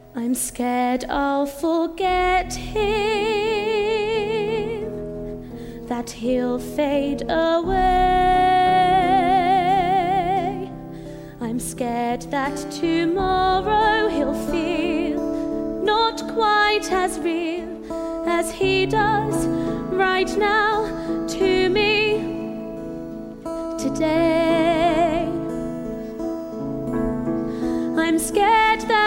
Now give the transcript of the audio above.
I'm scared I'll forget him, that he'll fade away. I'm scared that tomorrow he'll feel not quite as real as he does right now to me today. I'm scared that